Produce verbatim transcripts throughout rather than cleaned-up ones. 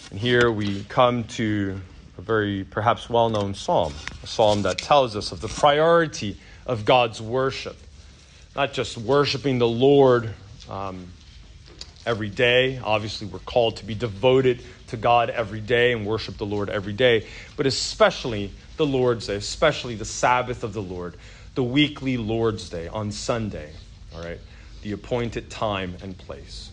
And here we come to a very perhaps well-known psalm, a psalm that tells us of the priority of God's worship. Not just worshiping the Lord um, every day. Obviously, we're called to be devoted to God every day and worship the Lord every day, but especially the Lord's Day, especially the Sabbath of the Lord, the weekly Lord's Day on Sunday, all right, the appointed time and place.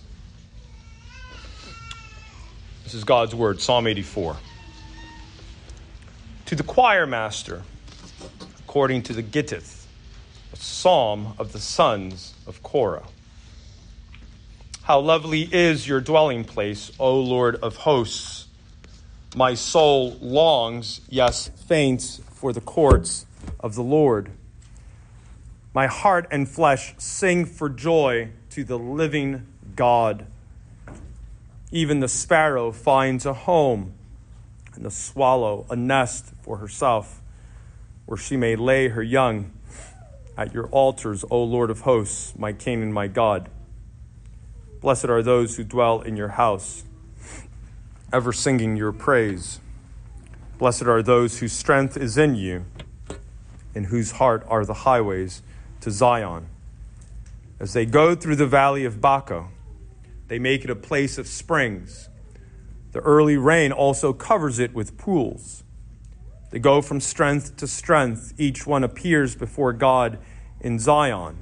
This is God's word, Psalm eighty-four. To the choir master, according to the Gittith, a psalm of the sons of Korah. How lovely is your dwelling place, O Lord of hosts. My soul longs, yes, faints for the courts of the Lord. My heart and flesh sing for joy to the living God. Even the sparrow finds a home, and the swallow a nest for herself, where she may lay her young. At your altars, O Lord of hosts, my King and my God. Blessed are those who dwell in your house, ever singing your praise. Blessed are those whose strength is in you, in whose heart are the highways to Zion. As they go through the valley of Baca, they make it a place of springs. The early rain also covers it with pools. They go from strength to strength. Each one appears before God in Zion.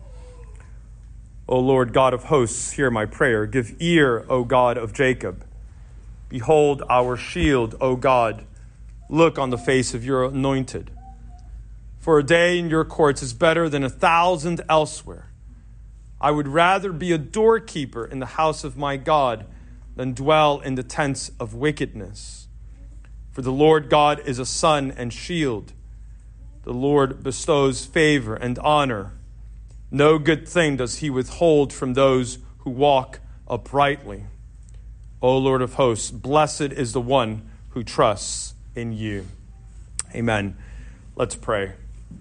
O Lord God of hosts, hear my prayer. Give ear, O God of Jacob. Behold our shield, O God. Look on the face of your anointed. For a day in your courts is better than a thousand elsewhere. I would rather be a doorkeeper in the house of my God than dwell in the tents of wickedness. For the Lord God is a sun and shield. The Lord bestows favor and honor. No good thing does he withhold from those who walk uprightly. O Lord of hosts, blessed is the one who trusts in you. Amen. Let's pray.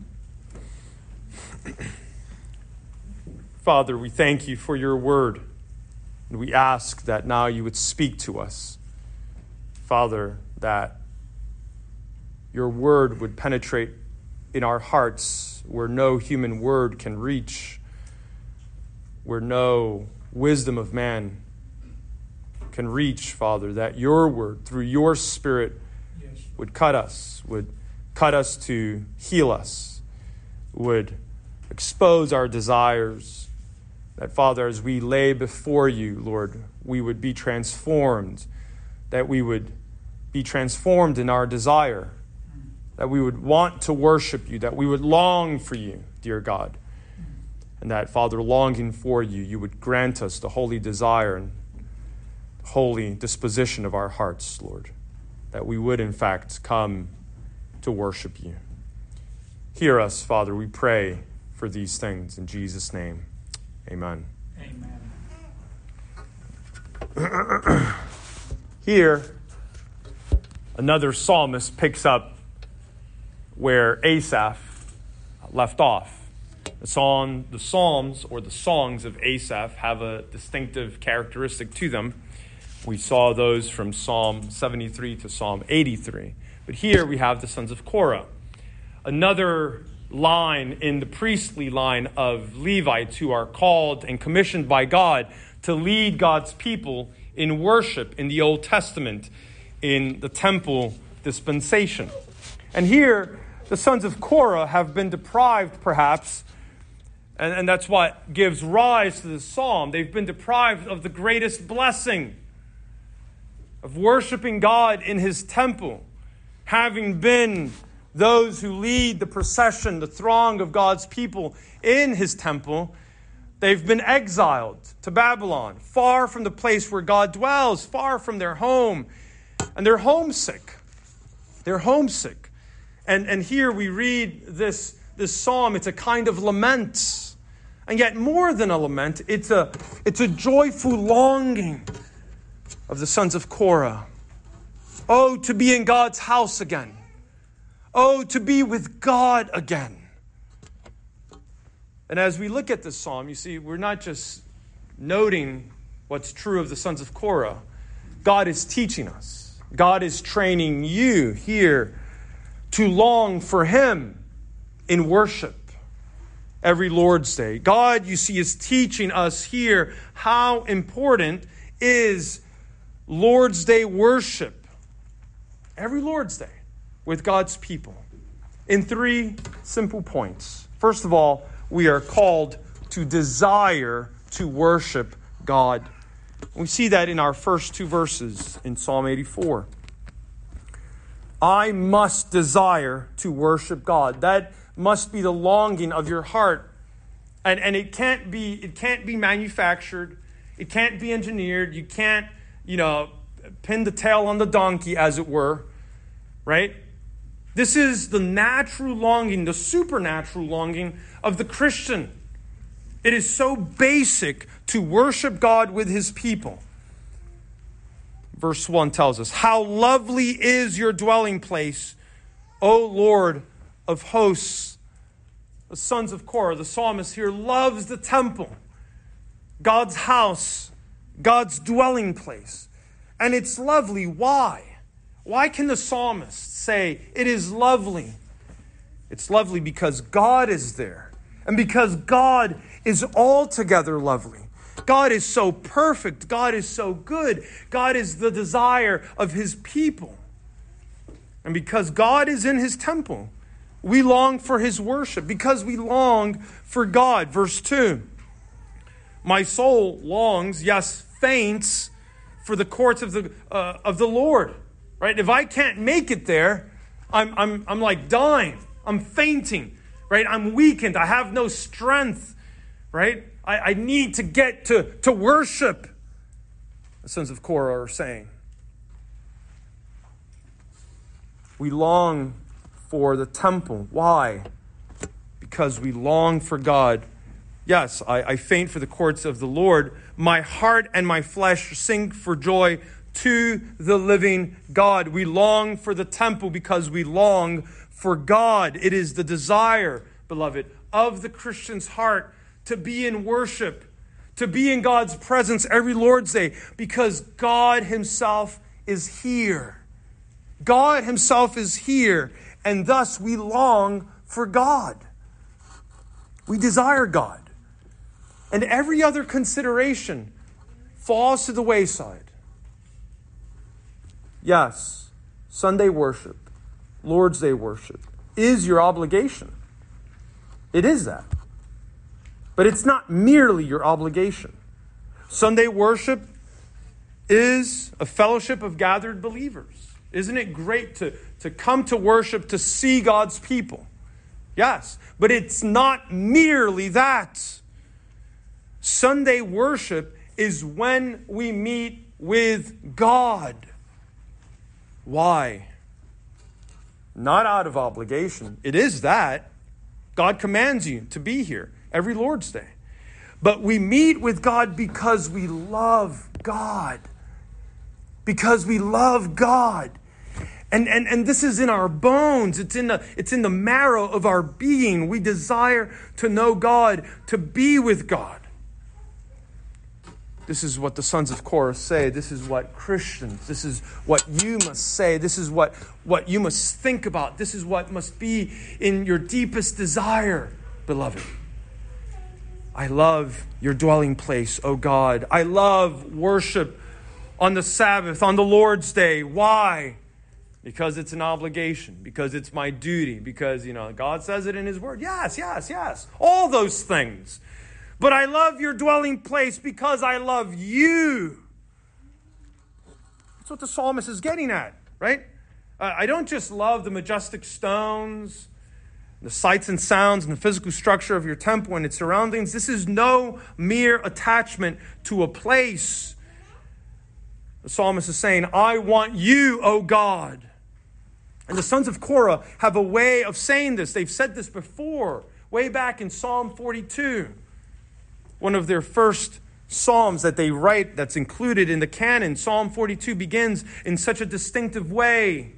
Father, we thank you for your word, and we ask that now you would speak to us. Father, that your word would penetrate in our hearts where no human word can reach, where no wisdom of man can reach, Father, that your word, through your Spirit, yes, would cut us, would cut us to heal us, would expose our desires, that, Father, as we lay before you, Lord, we would be transformed, that we would be transformed in our desire, that we would want to worship you, that we would long for you, dear God. And that, Father, longing for you, you would grant us the holy desire and holy disposition of our hearts, Lord, that we would, in fact, come to worship you. Hear us, Father, we pray for these things in Jesus' name. Amen. Amen. Here, another psalmist picks up where Asaph left off. The song, the Psalms or the songs of Asaph have a distinctive characteristic to them. We saw those from Psalm seventy-three to Psalm eighty-three. But here we have the sons of Korah. Another line in the priestly line of Levites who are called and commissioned by God to lead God's people in worship in the Old Testament, in the temple dispensation. And here, the sons of Korah have been deprived, perhaps, and, and that's what gives rise to this psalm. They've been deprived of the greatest blessing of worshiping God in his temple, having been those who lead the procession, the throng of God's people in his temple. They've been exiled to Babylon, far from the place where God dwells, far from their home. And they're homesick. They're homesick. And, and here we read this, this psalm. It's a kind of lament. And yet more than a lament, it's a, it's a joyful longing of the sons of Korah. Oh, to be in God's house again. Oh, to be with God again. And as we look at this psalm, you see, we're not just noting what's true of the sons of Korah, God is teaching us. God is training you here to long for Him in worship every Lord's Day. God, you see, is teaching us here how important is Lord's Day worship every Lord's Day with God's people in three simple points. First of all, we are called to desire to worship God. We see that in our first two verses in Psalm eighty-four. I must desire to worship God. That must be the longing of your heart. And, and it can't be, it can't be manufactured. It can't be engineered. You can't, you know, pin the tail on the donkey, as it were. Right? This is the natural longing, the supernatural longing of the Christian. It is so basic to worship God with His people. Verse one tells us, how lovely is your dwelling place, O Lord of hosts. The sons of Korah, the psalmist here, loves the temple, God's house, God's dwelling place. And it's lovely. Why? Why can the psalmist say it is lovely? It's lovely because God is there. And because God is altogether lovely. God is so perfect. God is so good. God is the desire of His people. And because God is in His temple, we long for His worship. Because we long for God. Verse two. My soul longs, yes, faints for the courts of the uh, of the Lord. Right? If I can't make it there, I'm I'm I'm like dying. I'm fainting. Right? I'm weakened. I have no strength. Right? I, I need to get to, to worship, the sons of Korah are saying. We long for the temple. Why? Because we long for God. Yes, I, I faint for the courts of the Lord. My heart and my flesh sing for joy to the living God. We long for the temple because we long for God. It is the desire, beloved, of the Christian's heart to be in worship, to be in God's presence every Lord's Day, because God Himself is here. God Himself is here, and thus we long for God. We desire God. And every other consideration falls to the wayside. Yes, Sunday worship, Lord's Day worship is your obligation. It is that. But it's not merely your obligation. Sunday worship is a fellowship of gathered believers. Isn't it great to, to come to worship, to see God's people? Yes, but it's not merely that. Sunday worship is when we meet with God. Why? Not out of obligation. It is that. God commands you to be here every Lord's Day. But we meet with God because we love God. Because we love God. And, and, and this is in our bones. It's in the, it's in the marrow of our being. We desire to know God, to be with God. This is what the sons of Korah say. This is what Christians, this is what you must say. This is what, what you must think about. This is what must be in your deepest desire, beloved. I love your dwelling place, O God. I love worship on the Sabbath, on the Lord's Day. Why? Because it's an obligation, because it's my duty, because, you know, God says it in His Word. Yes, yes, yes. All those things. But I love your dwelling place because I love you. That's what the psalmist is getting at, right? Uh, I don't just love the majestic stones, the sights and sounds and the physical structure of your temple and its surroundings. This is no mere attachment to a place. The psalmist is saying, I want you, O God. And the sons of Korah have a way of saying this. They've said this before, way back in Psalm forty-two. One of their first psalms that they write that's included in the canon. Psalm forty-two begins in such a distinctive way.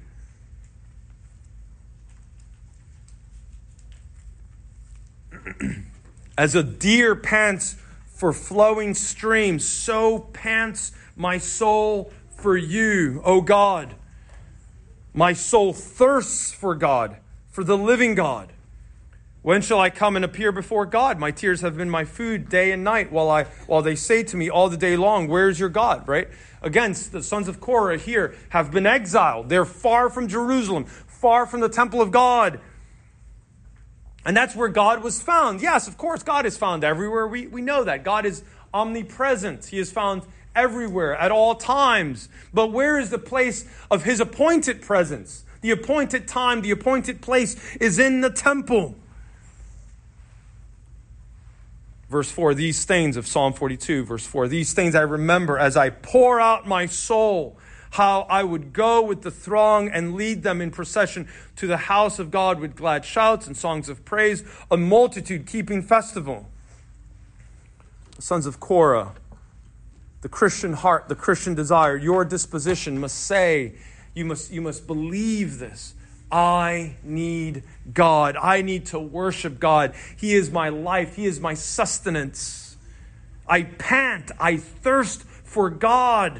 As a deer pants for flowing streams, so pants my soul for you, O God. My soul thirsts for God, for the living God. When shall I come and appear before God? My tears have been my food day and night, while I while they say to me all the day long, where's your God? Right? Again, the sons of Korah here have been exiled. They're far from Jerusalem, far from the temple of God. And that's where God was found. Yes, of course, God is found everywhere. We, we know that. God is omnipresent. He is found everywhere at all times. But where is the place of his appointed presence? The appointed time, the appointed place is in the temple. Verse four, these things of Psalm forty-two, verse four, these things I remember as I pour out my soul, how I would go with the throng and lead them in procession to the house of God with glad shouts and songs of praise, a multitude keeping festival. The sons of Korah, the Christian heart, the Christian desire, your disposition must say, you must, you must believe this. I need God. I need to worship God. He is my life. He is my sustenance. I pant. I thirst for God.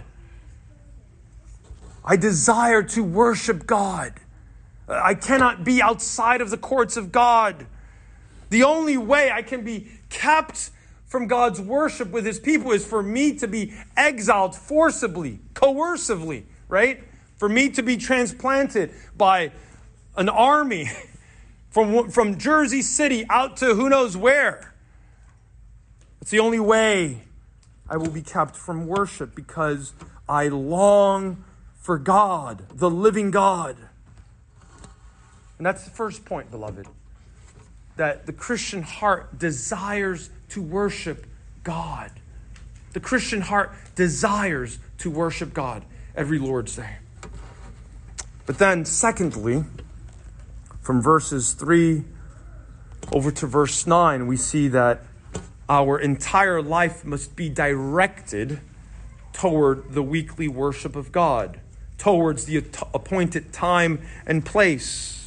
I desire to worship God. I cannot be outside of the courts of God. The only way I can be kept from God's worship with his people is for me to be exiled forcibly, coercively, right? For me to be transplanted by an army from, from Jersey City out to who knows where. It's the only way I will be kept from worship, because I long for God, the living God. And that's the first point, beloved, that the Christian heart desires to worship God. The Christian heart desires to worship God every Lord's Day. But then, secondly, from verses three over to verse nine, we see that our entire life must be directed toward the weekly worship of God, towards the appointed time and place.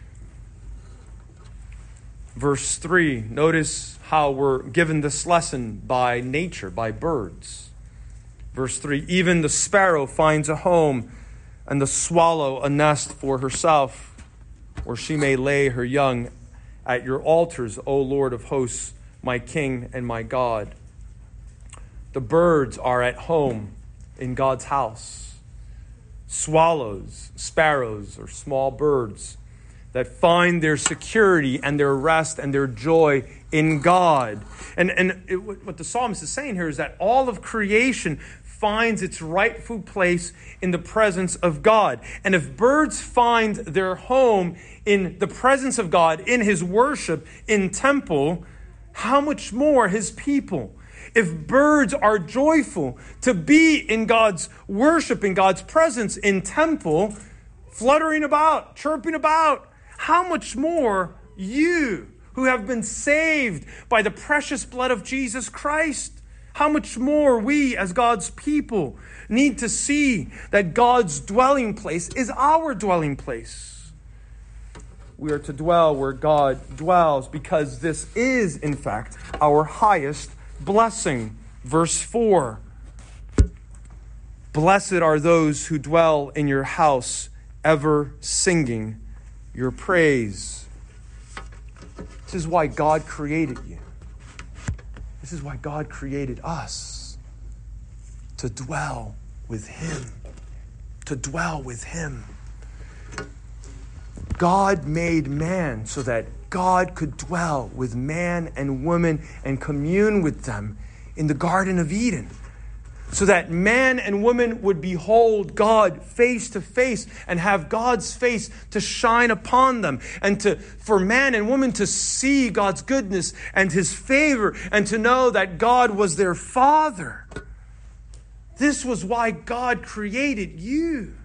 Verse three, notice how we're given this lesson by nature, by birds. Verse three, even the sparrow finds a home, and the swallow a nest for herself, where she may lay her young at your altars, O Lord of hosts, my King and my God. The birds are at home in God's house. Swallows, sparrows, or small birds that find their security and their rest and their joy in God. And, and it, what the psalmist is saying here is that all of creation finds its rightful place in the presence of God. And if birds find their home in the presence of God, in his worship, in temple, how much more his people? If birds are joyful to be in God's worship, in God's presence, in temple, fluttering about, chirping about, how much more you who have been saved by the precious blood of Jesus Christ? How much more we as God's people need to see that God's dwelling place is our dwelling place. We are to dwell where God dwells, because this is, in fact, our highest blessing. Verse four. Blessed are those who dwell in your house, ever singing your praise. This is why God created you. This is why God created us, to dwell with him, to dwell with him. God made man so that God could dwell with man and woman and commune with them in the Garden of Eden, so that man and woman would behold God face to face and have God's face to shine upon them, and to for man and woman to see God's goodness and his favor, and to know that God was their Father. This was why God created you.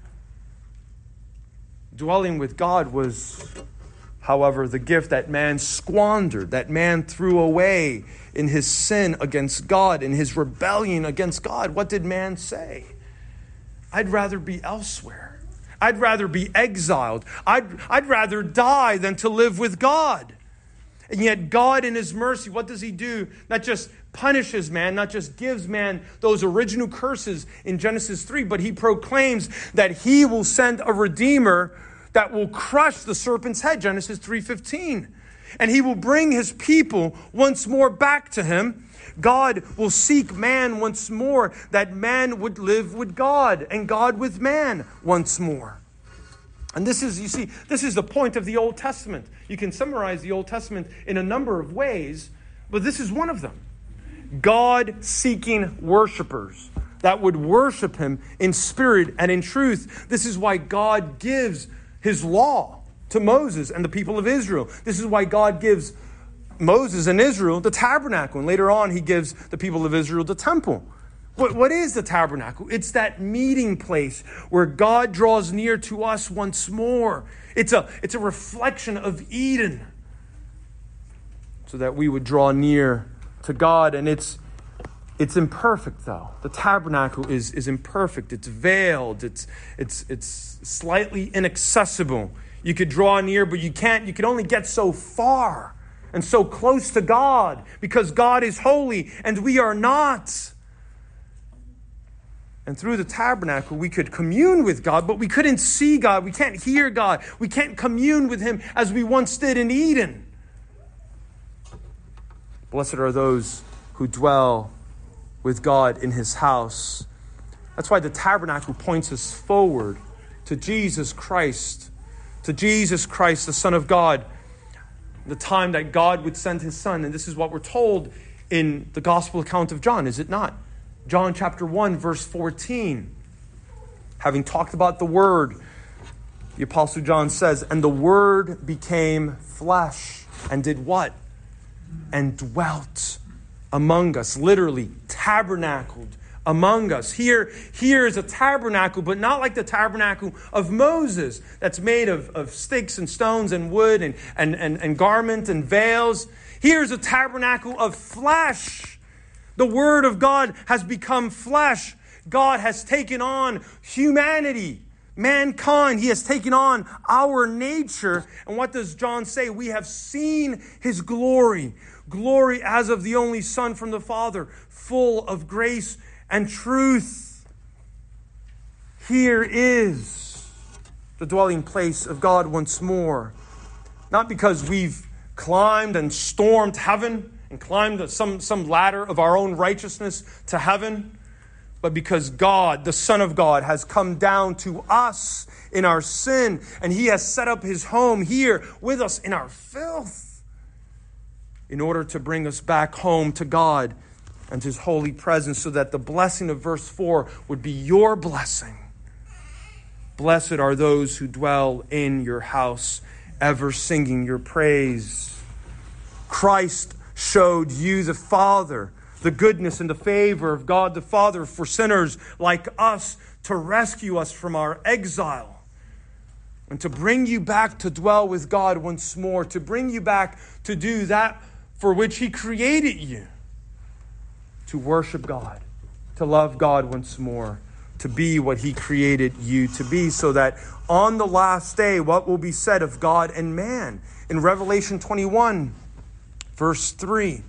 Dwelling with God was, however, the gift that man squandered, that man threw away in his sin against God, in his rebellion against God. What did man say? I'd rather be elsewhere. I'd rather be exiled. I'd, I'd rather die than to live with God. And yet God in his mercy, what does he do? Not just punishes man, not just gives man those original curses in Genesis three, but he proclaims that he will send a redeemer that will crush the serpent's head, Genesis three fifteen. And he will bring his people once more back to him. God will seek man once more, that man would live with God and God with man once more. And this is, you see, this is the point of the Old Testament. You can summarize the Old Testament in a number of ways, but this is one of them. God seeking worshipers that would worship him in spirit and in truth. This is why God gives his law to Moses and the people of Israel. This is why God gives Moses and Israel the tabernacle. And later on, he gives the people of Israel the temple. What, what is the tabernacle? It's that meeting place where God draws near to us once more. It's a, it's a reflection of Eden, so that we would draw near to God. And it's it's imperfect, though. The tabernacle is, is imperfect. It's veiled. It's it's it's slightly inaccessible. You could draw near, but you can't. You can only get so far and so close to God, because God is holy and we are not. And through the tabernacle, we could commune with God, but we couldn't see God. We can't hear God. We can't commune with him as we once did in Eden. Blessed are those who dwell with God in his house. That's why the tabernacle points us forward to Jesus Christ, to Jesus Christ, the Son of God, the time that God would send his Son. And this is what we're told in the gospel account of John, is it not? John chapter one, verse fourteen. Having talked about the Word, the Apostle John says, and the Word became flesh and did what? And dwelt among us. Literally, tabernacled among us. Here, here is a tabernacle, but not like the tabernacle of Moses, that's made of, of sticks and stones and wood and, and, and, and garment and veils. Here's a tabernacle of flesh. The Word of God has become flesh. God has taken on humanity, mankind. He has taken on our nature. And what does John say? We have seen his glory. Glory as of the only Son from the Father, full of grace and truth. Here is the dwelling place of God once more. Not because we've climbed and stormed heaven and climbed some, some ladder of our own righteousness to heaven, but because God, the Son of God, has come down to us in our sin, and he has set up his home here with us in our filth, in order to bring us back home to God and his holy presence, so that the blessing of verse four would be your blessing. Blessed are those who dwell in your house, ever singing your praise. Christ showed you the Father, the goodness and the favor of God the Father for sinners like us, to rescue us from our exile and to bring you back to dwell with God once more, to bring you back to do that for which he created you, to worship God, to love God once more, to be what he created you to be, so that on the last day, what will be said of God and man? In Revelation twenty-one, verse three,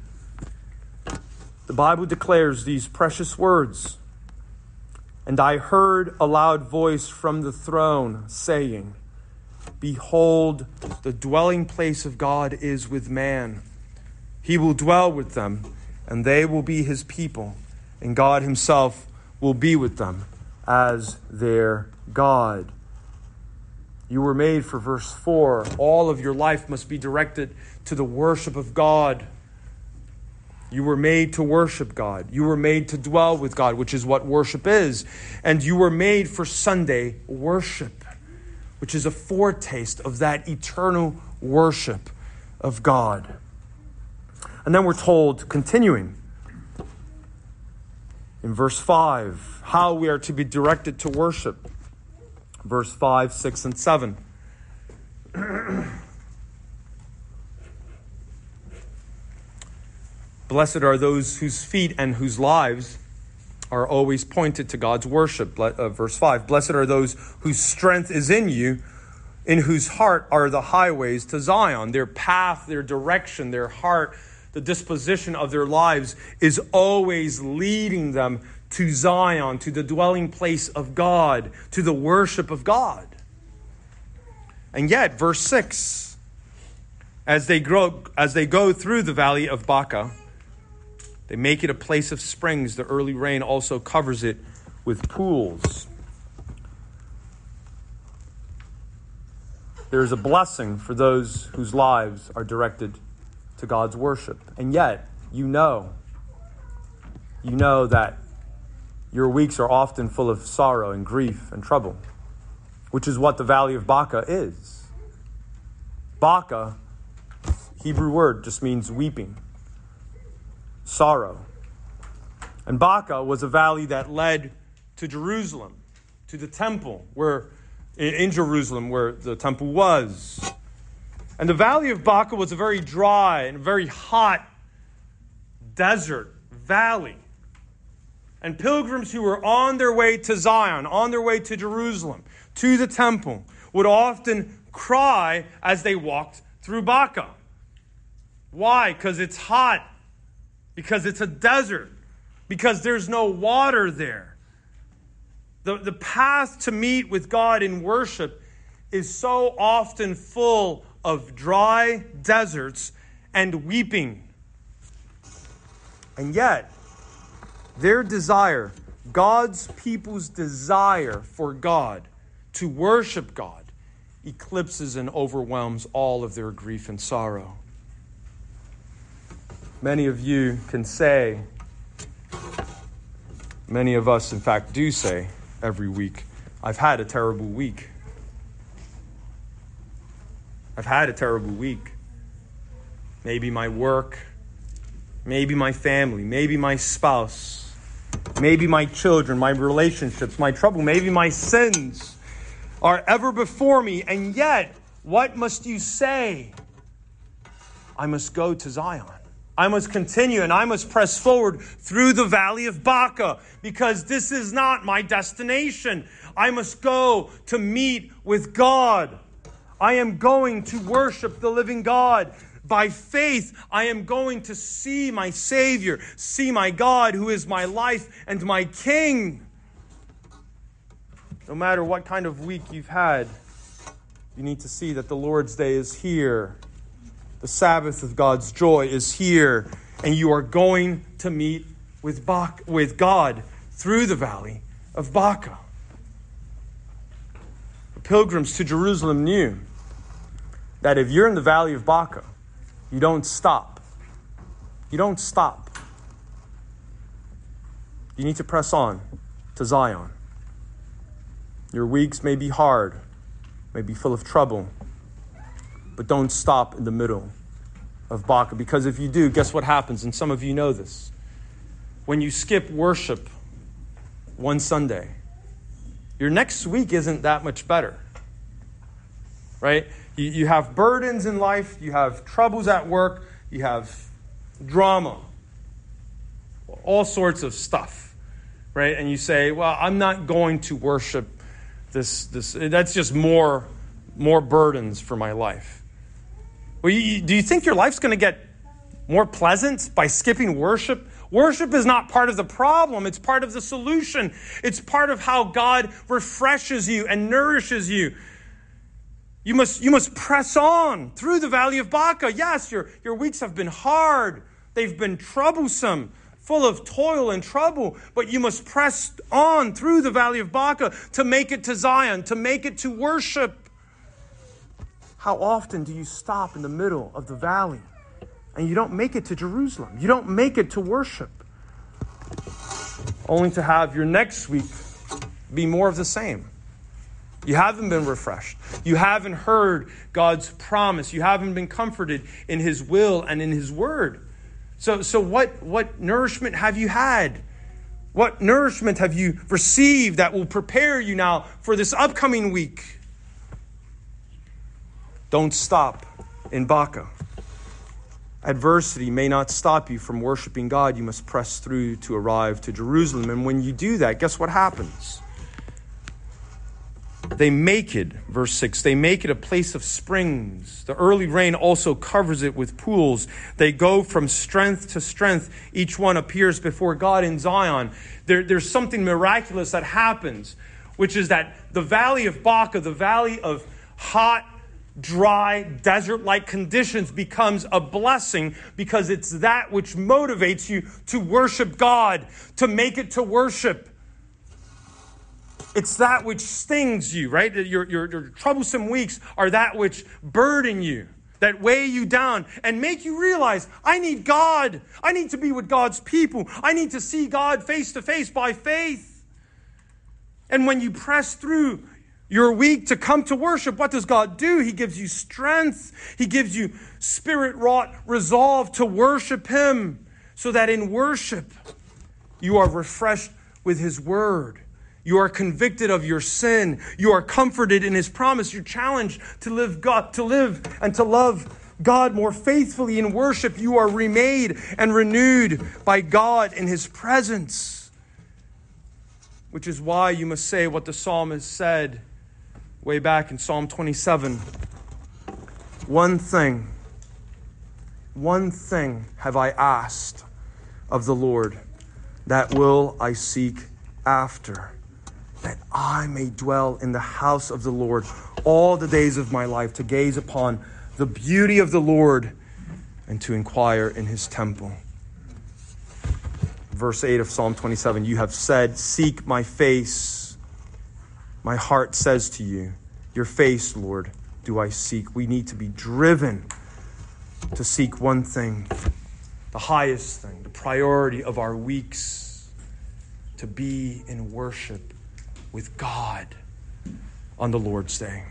the Bible declares these precious words. And I heard a loud voice from the throne saying, behold, the dwelling place of God is with man. He will dwell with them, and they will be his people, and God himself will be with them as their God. You were made for verse four. All of your life must be directed to the worship of God. You were made to worship God. You were made to dwell with God, which is what worship is. And you were made for Sunday worship, which is a foretaste of that eternal worship of God. And then we're told, continuing in verse five, how we are to be directed to worship. Verse five, six, and seven. Blessed are those whose feet and whose lives are always pointed to God's worship. Uh, verse five, blessed are those whose strength is in you, in whose heart are the highways to Zion. Their path, their direction, their heart, the disposition of their lives is always leading them to Zion, to the dwelling place of God, to the worship of God. And yet, verse six, as they grow, as they go through the valley of Baca, they make it a place of springs. The early rain also covers it with pools. There is a blessing for those whose lives are directed to God's worship. And yet, you know, you know that your weeks are often full of sorrow and grief and trouble, which is what the Valley of Baca is. Baca, Hebrew word, just means weeping, sorrow. And Baca was a valley that led to Jerusalem, to the temple, where in Jerusalem, where the temple was. And the Valley of Baca was a very dry and very hot desert valley. And pilgrims who were on their way to Zion, on their way to Jerusalem, to the temple, would often cry as they walked through Baca. Why? Because it's hot. Because it's a desert. Because there's no water there. The, the path to meet with God in worship is so often full of dry deserts and weeping. And yet, their desire, God's people's desire for God, to worship God, eclipses and overwhelms all of their grief and sorrow. Many of you can say, many of us, in fact, do say every week, I've had a terrible week. I've had a terrible week. Maybe my work, maybe my family, maybe my spouse, maybe my children, my relationships, my trouble, maybe my sins are ever before me. And yet, what must you say? I must go to Zion. I must continue and I must press forward through the Valley of Baca, because this is not my destination. I must go to meet with God. I am going to worship the living God. By faith, I am going to see my Savior, see my God who is my life and my King. No matter what kind of week you've had, you need to see that the Lord's Day is here. The Sabbath of God's joy is here, and you are going to meet with Baca, with God through the Valley of Baca. The pilgrims to Jerusalem knew that if you're in the Valley of Baca, you don't stop. You don't stop. You need to press on to Zion. Your weeks may be hard, may be full of trouble, but don't stop in the middle of Baca, because if you do, guess what happens? And some of you know this. When you skip worship one Sunday, your next week isn't that much better, right? You, you have burdens in life, you have troubles at work, you have drama, all sorts of stuff, right? And you say, well, I'm not going to worship this, this, that's just more, more burdens for my life. Well, you, do you think your life's going to get more pleasant by skipping worship? Worship is not part of the problem. It's part of the solution. It's part of how God refreshes you and nourishes you. You must, you must press on through the Valley of Baca. Yes, your, your weeks have been hard. They've been troublesome, full of toil and trouble. But you must press on through the Valley of Baca to make it to Zion, to make it to worship. How often do you stop in the middle of the valley and you don't make it to Jerusalem? You don't make it to worship, only to have your next week be more of the same. You haven't been refreshed. You haven't heard God's promise. You haven't been comforted in His will and in His word. So, so what, what nourishment have you had? What nourishment have you received that will prepare you now for this upcoming week? Don't stop in Baca. Adversity may not stop you from worshiping God. You must press through to arrive to Jerusalem. And when you do that, guess what happens? They make it, verse six, they make it a place of springs. The early rain also covers it with pools. They go from strength to strength. Each one appears before God in Zion. There, there's something miraculous that happens, which is that the valley of Baca, the valley of hot, dry, desert-like conditions, becomes a blessing because it's that which motivates you to worship God, to make it to worship. It's that which stings you, right? Your, your, your troublesome weeks are that which burden you, that weigh you down and make you realize, I need God. I need to be with God's people. I need to see God face to face by faith. And when you press through your week to come to worship, what does God do? He gives you strength. He gives you spirit-wrought resolve to worship Him, so that in worship you are refreshed with His word. You are convicted of your sin. You are comforted in His promise. You're challenged to live God, to live and to love God more faithfully in worship. You are remade and renewed by God in His presence. Which is why you must say what the psalmist said way back in Psalm twenty-seven. One thing, one thing have I asked of the Lord, that will I seek after, that I may dwell in the house of the Lord all the days of my life, to gaze upon the beauty of the Lord and to inquire in His temple. Verse eight of Psalm twenty-seven, you have said, seek my face. My heart says to you, your face, Lord, do I seek. We need to be driven to seek one thing, the highest thing, the priority of our weeks, to be in worship with God on the Lord's day.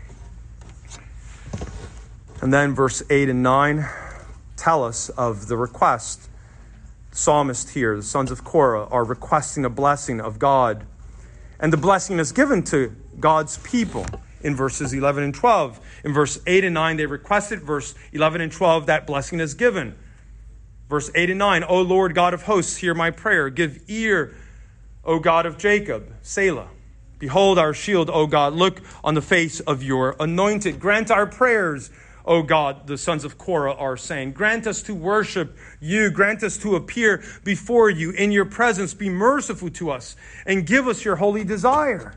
And then verse eight and nine tell us of the request. The psalmist here, the sons of Korah, are requesting a blessing of God. And the blessing is given to God's people in verses eleven and twelve. In verse eight and nine, they requested. Verse eleven and twelve, that blessing is given. Verse eight and nine, O Lord God of hosts, hear my prayer. Give ear, O God of Jacob. Selah. Behold our shield, O God. Look on the face of your anointed. Grant our prayers, O God, the sons of Korah are saying. Grant us to worship you. Grant us to appear before you in your presence. Be merciful to us and give us your holy desire.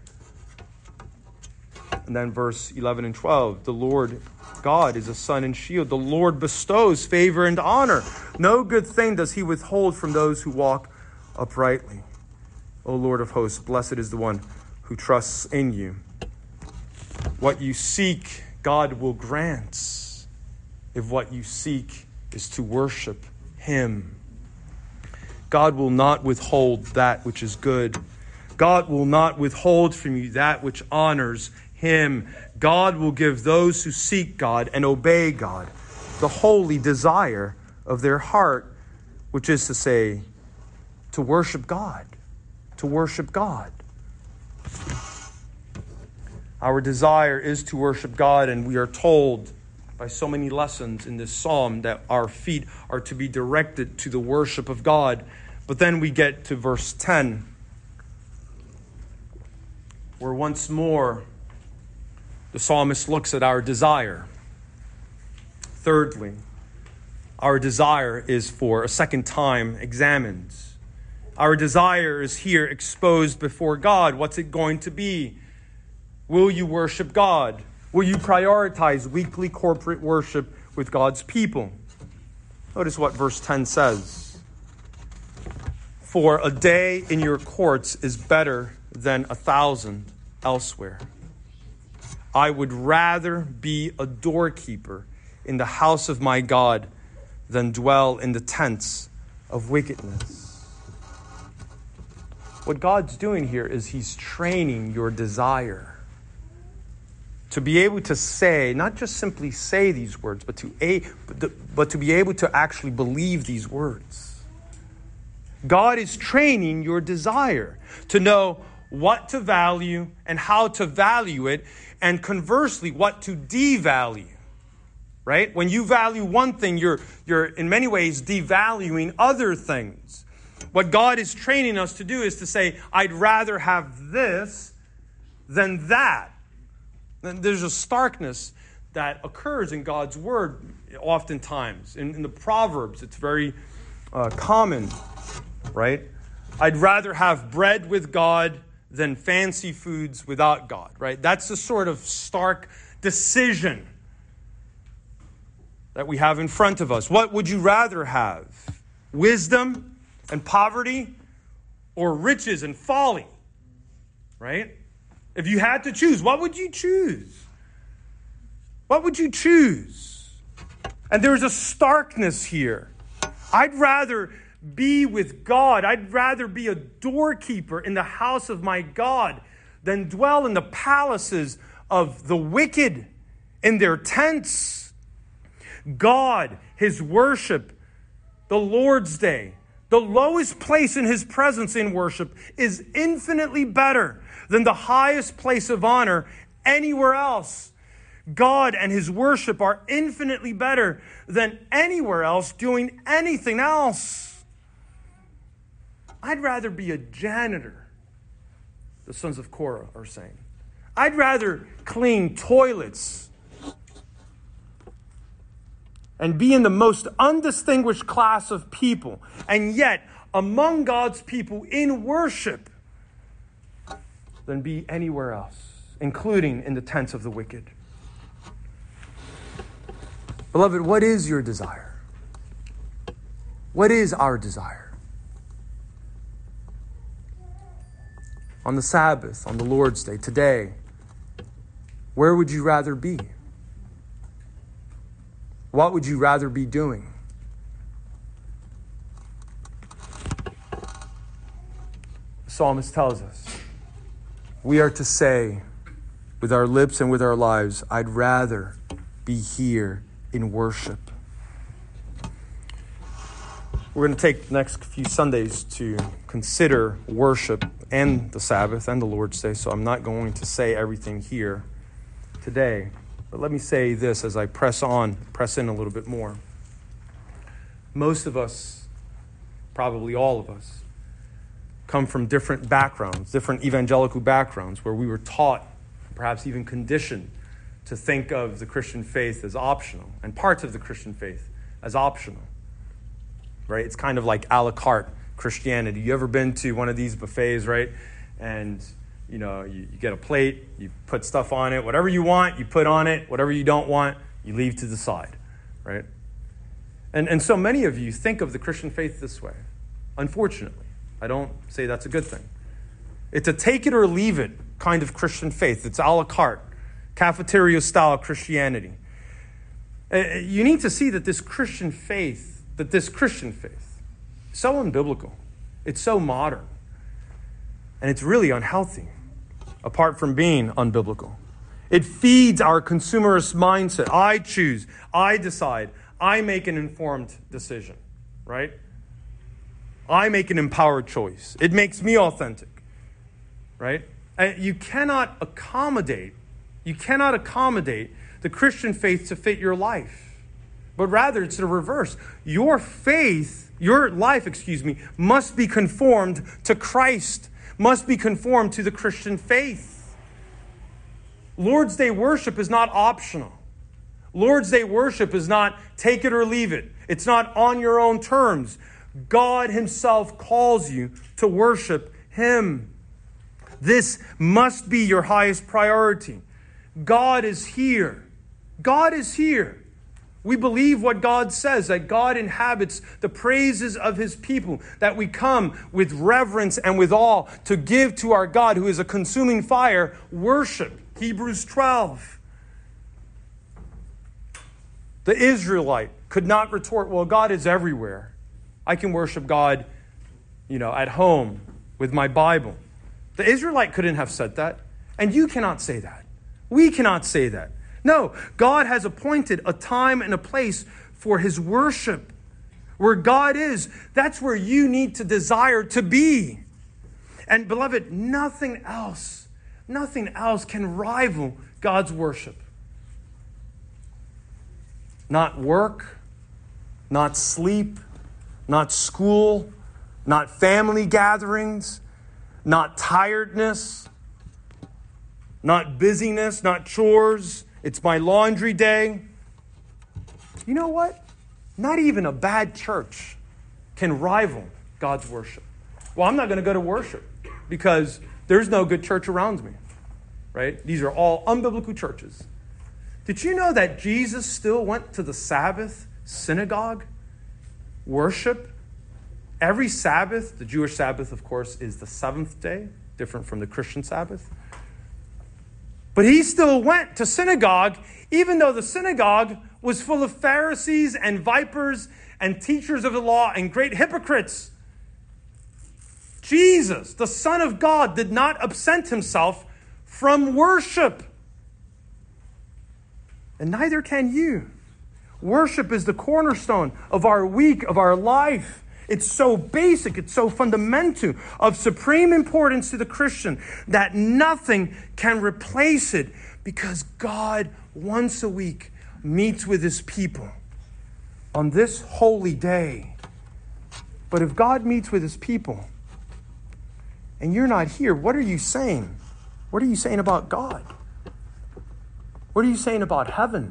And then verse eleven and twelve, the Lord God is a sun and shield. The Lord bestows favor and honor. No good thing does He withhold from those who walk uprightly. O Lord of hosts, blessed is the one who trusts in you. What you seek, God will grant, if what you seek is to worship Him. God will not withhold that which is good. God will not withhold from you that which honors Him. God will give those who seek God and obey God the holy desire of their heart, which is to say, to worship God. To worship God. Our desire is to worship God, and we are told by so many lessons in this psalm that our feet are to be directed to the worship of God. But then we get to verse ten, where once more the psalmist looks at our desire. Thirdly, our desire is for a second time examined. Our desire is here exposed before God. What's it going to be? Will you worship God? Will you prioritize weekly corporate worship with God's people? Notice what verse ten says. For a day in your courts is better than a thousand elsewhere. I would rather be a doorkeeper in the house of my God than dwell in the tents of wickedness. What God's doing here is He's training your desire to be able to say, not just simply say these words, but to, a, but to be able to actually believe these words. God is training your desire to know what to value and how to value it, and conversely, what to devalue. Right? When you value one thing, you're, you're in many ways devaluing other things. What God is training us to do is to say, I'd rather have this than that. And there's a starkness that occurs in God's word oftentimes. In, in the Proverbs, it's very uh, common, right? I'd rather have bread with God than fancy foods without God, right? That's the sort of stark decision that we have in front of us. What would you rather have? Wisdom and poverty, or riches and folly? Right? If you had to choose, what would you choose? What would you choose? And there's a starkness here. I'd rather be with God. I'd rather be a doorkeeper in the house of my God than dwell in the palaces of the wicked in their tents. God, his worship, the Lord's Day, the lowest place in his presence in worship is infinitely better than the highest place of honor anywhere else. God and his worship are infinitely better than anywhere else doing anything else. I'd rather be a janitor, the sons of Korah are saying. I'd rather clean toilets and be in the most undistinguished class of people, and yet among God's people in worship, than be anywhere else, including in the tents of the wicked. Beloved, what is your desire? What is our desire? On the Sabbath, on the Lord's Day, today, where would you rather be? What would you rather be doing? The psalmist tells us we are to say with our lips and with our lives, I'd rather be here in worship. We're going to take the next few Sundays to consider worship and the Sabbath and the Lord's Day, so I'm not going to say everything here today. But let me say this as I press on, press in a little bit more. Most of us, probably all of us, come from different backgrounds, different evangelical backgrounds, where we were taught, perhaps even conditioned, to think of the Christian faith as optional, and parts of the Christian faith as optional. Right? It's kind of like a la carte Christianity. You ever been to one of these buffets, right? And you know, you, you get a plate, you put stuff on it, whatever you want, you put on it, whatever you don't want, you leave to the side, right? And and so many of you think of the Christian faith this way. Unfortunately, I don't say that's a good thing. It's a take it or leave it kind of Christian faith. It's a la carte, cafeteria-style Christianity. You need to see that this Christian faith, that this Christian faith, is so unbiblical. It's so modern. And it's really unhealthy, apart from being unbiblical. It feeds our consumerist mindset. I choose, I decide, I make an informed decision, right? I make an empowered choice. It makes me authentic, right? And you cannot accommodate, you cannot accommodate the Christian faith to fit your life, but rather it's the reverse. Your faith, your life, excuse me, must be conformed to Christ, must be conformed to the Christian faith. Lord's Day worship is not optional. Lord's Day worship is not take it or leave it. It's not on your own terms. God himself calls you to worship him. This must be your highest priority. God is here. God is here. We believe what God says, that God inhabits the praises of his people, that we come with reverence and with awe to give to our God, who is a consuming fire, worship. Hebrews twelve. The Israelite could not retort, well, God is everywhere. I can worship God, you know, at home with my Bible. The Israelite couldn't have said that, and you cannot say that. We cannot say that. No, God has appointed a time and a place for his worship. Where God is, that's where you need to desire to be. And beloved, nothing else, nothing else can rival God's worship. Not work, not sleep, not school, not family gatherings, not tiredness, not busyness, not chores. It's my laundry day. You know what? Not even a bad church can rival God's worship. Well, I'm not going to go to worship because there's no good church around me, right? These are all unbiblical churches. Did you know that Jesus still went to the Sabbath synagogue worship? Every Sabbath, the Jewish Sabbath, of course, is the seventh day, different from the Christian Sabbath. But he still went to synagogue, even though the synagogue was full of Pharisees and vipers and teachers of the law and great hypocrites. Jesus, the Son of God, did not absent himself from worship. And neither can you. Worship is the cornerstone of our week, of our life. It's so basic, it's so fundamental, of supreme importance to the Christian that nothing can replace it, because God once a week meets with his people on this holy day. But if God meets with his people and you're not here, what are you saying? What are you saying about God? What are you saying about heaven?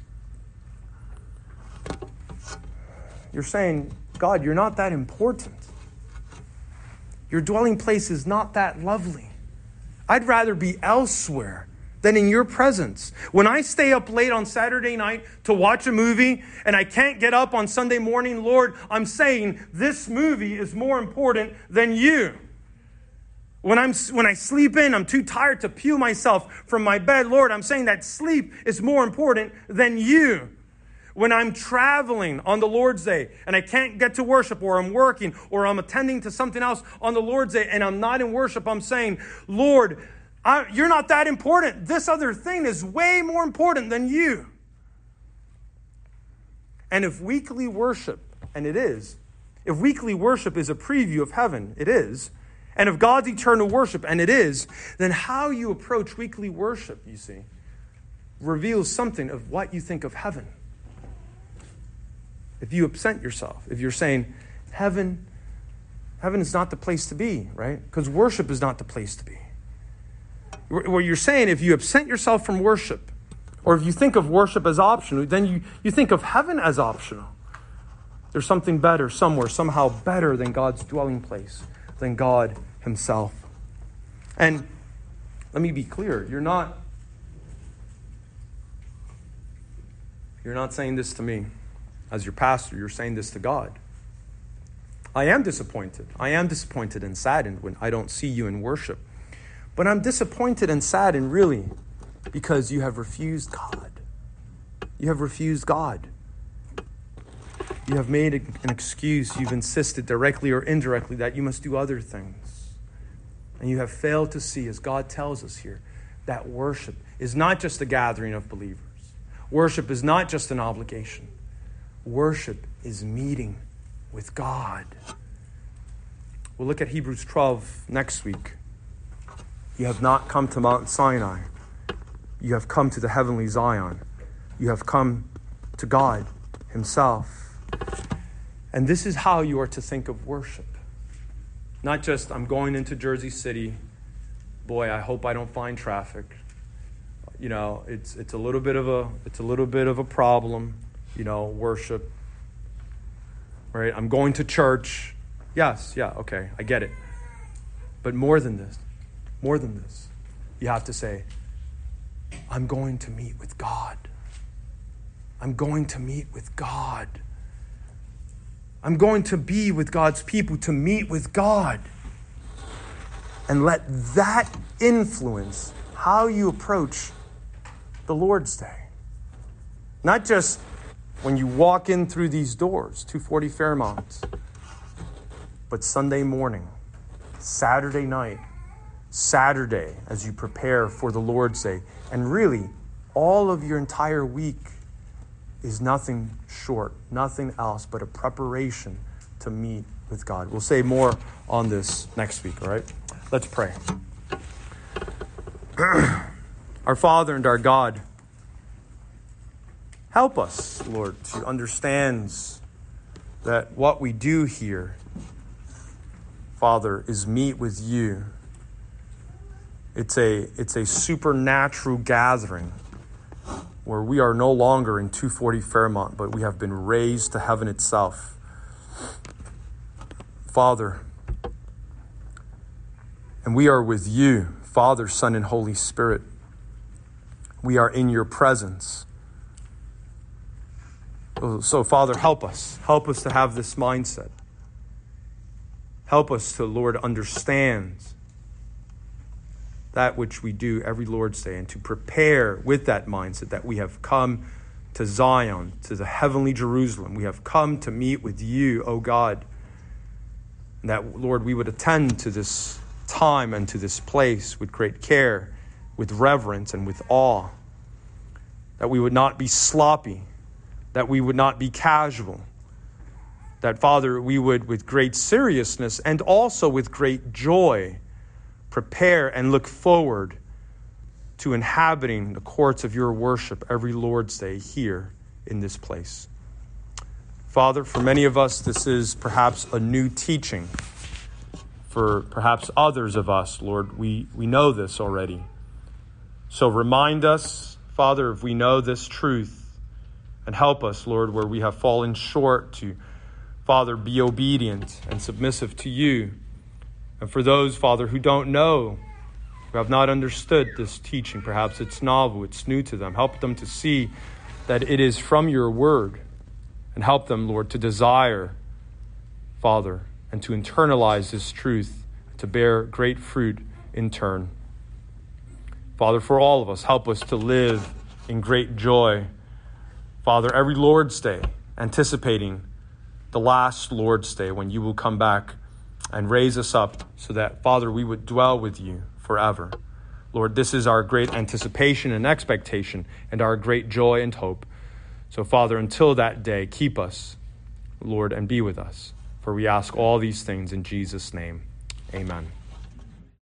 You're saying, God, you're not that important. Your dwelling place is not that lovely. I'd rather be elsewhere than in your presence. When I stay up late on Saturday night to watch a movie and I can't get up on Sunday morning, Lord, I'm saying this movie is more important than you. When I'm when I sleep in, I'm too tired to peel myself from my bed. Lord, I'm saying that sleep is more important than you. When I'm traveling on the Lord's Day and I can't get to worship, or I'm working, or I'm attending to something else on the Lord's Day and I'm not in worship, I'm saying, Lord, I, you're not that important. This other thing is way more important than you. And if weekly worship, and it is, if weekly worship is a preview of heaven, it is, and of God's eternal worship, and it is, then how you approach weekly worship, you see, reveals something of what you think of heaven. If you absent yourself, if you're saying, heaven, heaven is not the place to be, right? Because worship is not the place to be. What you're saying, if you absent yourself from worship, or if you think of worship as optional, then you, you think of heaven as optional. There's something better somewhere, somehow better than God's dwelling place, than God himself. And let me be clear, you're not, you're not saying this to me as your pastor, you're saying this to God. I am disappointed. I am disappointed and saddened when I don't see you in worship. But I'm disappointed and saddened really because you have refused God. You have refused God. You have made an excuse. You've insisted directly or indirectly that you must do other things. And you have failed to see, as God tells us here, that worship is not just a gathering of believers. Worship is not just an obligation. Worship is meeting with God. We'll look at Hebrews twelve next week. You have not come to Mount Sinai. You have come to the heavenly Zion. You have come to God himself. And this is how you are to think of worship. Not just, I'm going into Jersey City. Boy, I hope I don't find traffic. You know, it's it's a little bit of a it's a little bit of a problem, you know, worship. Right? I'm going to church. Yes, yeah, okay, I get it. But more than this, more than this, you have to say, I'm going to meet with God. I'm going to meet with God. I'm going to be with God's people, to meet with God. And let that influence how you approach the Lord's Day. Not just when you walk in through these doors, two forty Fairmount, but Sunday morning, Saturday night, Saturday as you prepare for the Lord's Day. And really, all of your entire week is nothing short, nothing else but a preparation to meet with God. We'll say more on this next week, all right? Let's pray. Our Father and our God, help us, Lord, to understand that what we do here, Father, is meet with you, It's a, it's a supernatural gathering where we are no longer in two forty Fairmont, but we have been raised to heaven itself. Father, and we are with you, Father, Son, and Holy Spirit. We are in your presence. So, Father, help us. Help us to have this mindset. Help us to, Lord, understand that which we do every Lord's Day, and to prepare with that mindset that we have come to Zion, to the heavenly Jerusalem. We have come to meet with you, O God. And that, Lord, we would attend to this time and to this place with great care, with reverence, and with awe. That we would not be sloppy, that we would not be casual. That, Father, we would, with great seriousness and also with great joy, prepare and look forward to inhabiting the courts of your worship every Lord's Day here in this place. Father, for many of us, this is perhaps a new teaching. For perhaps others of us, Lord, we, we know this already. So remind us, Father, if we know this truth, and help us, Lord, where we have fallen short to, Father, be obedient and submissive to you. And for those, Father, who don't know, who have not understood this teaching, perhaps it's novel, it's new to them, help them to see that it is from your word. And help them, Lord, to desire, Father, and to internalize this truth, to bear great fruit in turn. Father, for all of us, help us to live in great joy. Father, every Lord's Day, anticipating the last Lord's Day when you will come back and raise us up so that, Father, we would dwell with you forever. Lord, this is our great anticipation and expectation and our great joy and hope. So, Father, until that day, keep us, Lord, and be with us. For we ask all these things in Jesus' name. Amen.